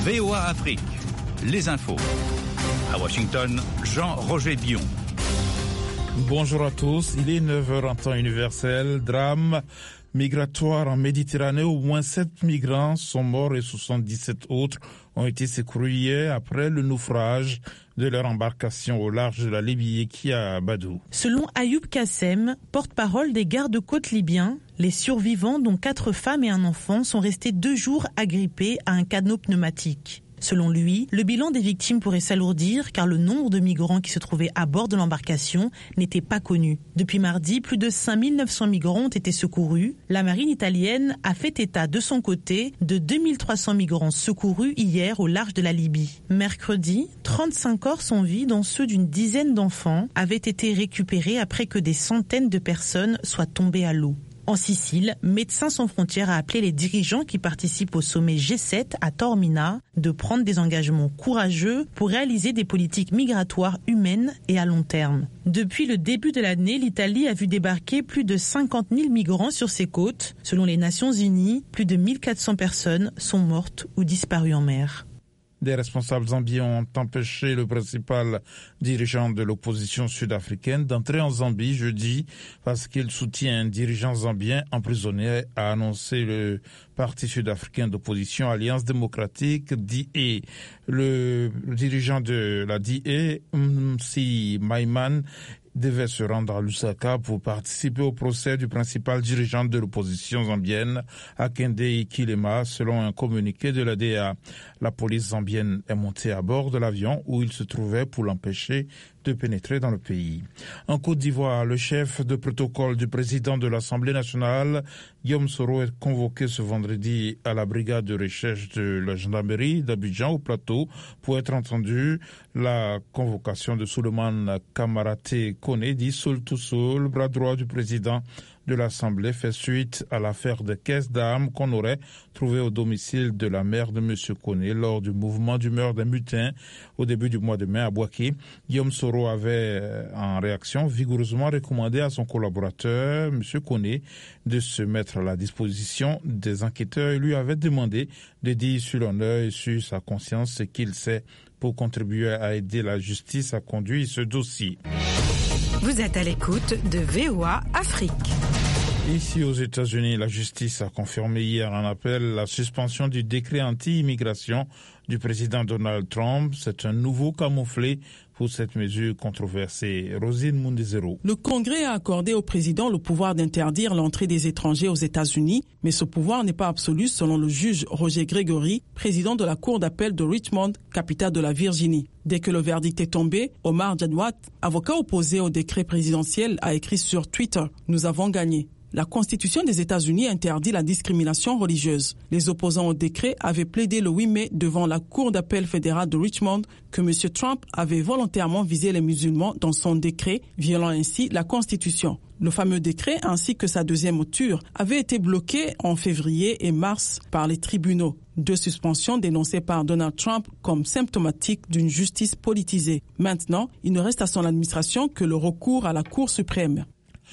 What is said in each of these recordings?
VOA Afrique, les infos. À Washington, Jean-Roger Bion. Bonjour à tous, il est 9h en temps universel. Drame migratoire en Méditerranée, au moins 7 migrants sont morts et 77 autres ont été secourus hier après le naufrage de leur embarcation au large de la Libye qui à Badou. Selon Ayoub Kassem, porte-parole des gardes-côtes libyens, les survivants, dont 4 femmes et un enfant, sont restés 2 jours agrippés à un canot pneumatique. Selon lui, le bilan des victimes pourrait s'alourdir car le nombre de migrants qui se trouvaient à bord de l'embarcation n'était pas connu. Depuis mardi, plus de 5900 migrants ont été secourus. La marine italienne a fait état de son côté de 2300 migrants secourus hier au large de la Libye. Mercredi, 35 corps sans vie, dont ceux d'une dizaine d'enfants, avaient été récupérés après que des centaines de personnes soient tombées à l'eau. En Sicile, Médecins sans frontières a appelé les dirigeants qui participent au sommet G7 à Taormina de prendre des engagements courageux pour réaliser des politiques migratoires humaines et à long terme. Depuis le début de l'année, l'Italie a vu débarquer plus de 50 000 migrants sur ses côtes. Selon les Nations Unies, plus de 1400 personnes sont mortes ou disparues en mer. Des responsables zambiens ont empêché le principal dirigeant de l'opposition sud-africaine d'entrer en Zambie jeudi parce qu'il soutient un dirigeant zambien emprisonné, a annoncé le parti sud-africain d'opposition Alliance démocratique DA. Le dirigeant de la DA, Msi Maimane, devait se rendre à Lusaka pour participer au procès du principal dirigeant de l'opposition zambienne, Hakainde Hichilema, selon un communiqué de la DA. La police zambienne est montée à bord de l'avion où il se trouvait pour l'empêcher de pénétrer dans le pays. En Côte d'Ivoire, le chef de protocole du président de l'Assemblée nationale, Guillaume Soro, est convoqué ce vendredi à la brigade de recherche de la gendarmerie d'Abidjan au plateau pour être entendu. La convocation de Souleymane Kamaraté Koné, dit Soul to Soul, bras droit du président de l'Assemblée, fait suite à l'affaire de caisse d'armes qu'on aurait trouvée au domicile de la mère de M. Koné lors du mouvement d'humeur des mutins au début du mois de mai à Bouaké. Guillaume Soro avait, en réaction, vigoureusement recommandé à son collaborateur, M. Koné, de se mettre à la disposition des enquêteurs et lui avait demandé de dire sur l'honneur et sur sa conscience ce qu'il sait pour contribuer à aider la justice à conduire ce dossier. Vous êtes à l'écoute de VOA Afrique. Ici aux États-Unis, la justice a confirmé hier en appel la suspension du décret anti-immigration du président Donald Trump. C'est un nouveau camouflet pour cette mesure controversée. Rosine Mundezero. Le Congrès a accordé au président le pouvoir d'interdire l'entrée des étrangers aux États-Unis, mais ce pouvoir n'est pas absolu selon le juge Roger Gregory, président de la Cour d'appel de Richmond, capitale de la Virginie. Dès que le verdict est tombé, Omar Jadwat, avocat opposé au décret présidentiel, a écrit sur Twitter « Nous avons gagné ». La Constitution des États-Unis interdit la discrimination religieuse. Les opposants au décret avaient plaidé le 8 mai devant la Cour d'appel fédérale de Richmond que M. Trump avait volontairement visé les musulmans dans son décret, violant ainsi la Constitution. Le fameux décret, ainsi que sa deuxième mouture, avait été bloqué en février et mars par les tribunaux. 2 suspensions dénoncées par Donald Trump comme symptomatiques d'une justice politisée. Maintenant, il ne reste à son administration que le recours à la Cour suprême.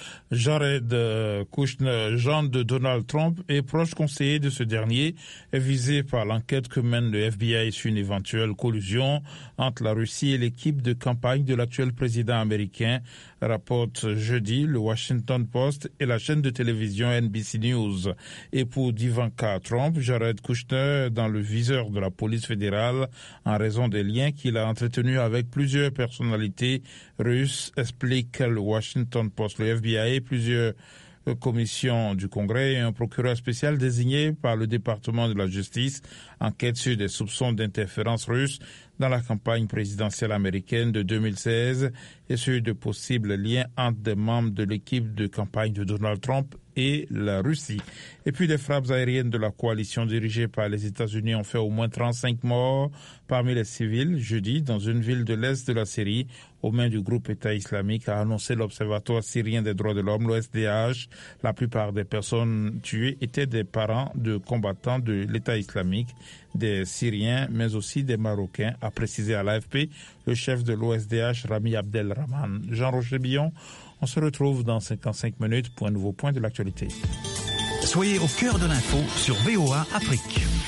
Jared Kushner, gendre de Donald Trump et proche conseiller de ce dernier, est visé par l'enquête que mène le FBI sur une éventuelle collusion entre la Russie et l'équipe de campagne de l'actuel président américain, rapporte jeudi le Washington Post et la chaîne de télévision NBC News. Et pour d'Ivanka Trump, Jared Kushner est dans le viseur de la police fédérale en raison des liens qu'il a entretenus avec plusieurs personnalités russes, explique le Washington Post. Le FBI et plusieurs commissions du Congrès et un procureur spécial désigné par le département de la justice enquête sur des soupçons d'interférence russe dans la campagne présidentielle américaine de 2016 et sur de possibles liens entre des membres de l'équipe de campagne de Donald Trump et la Russie. Et puis les frappes aériennes de la coalition dirigée par les États-Unis ont fait au moins 35 morts parmi les civils jeudi dans une ville de l'Est de la Syrie aux mains du groupe État islamique, a annoncé l'Observatoire syrien des droits de l'homme, l'OSDH. La plupart des personnes tuées étaient des parents de combattants de l'État islamique, des Syriens, mais aussi des Marocains, a précisé à l'AFP le chef de l'OSDH, Rami Abdelrahman. Jean-Roger Billon, on se retrouve dans 55 minutes pour un nouveau point de l'actualité. Soyez au cœur de l'info sur VOA Afrique.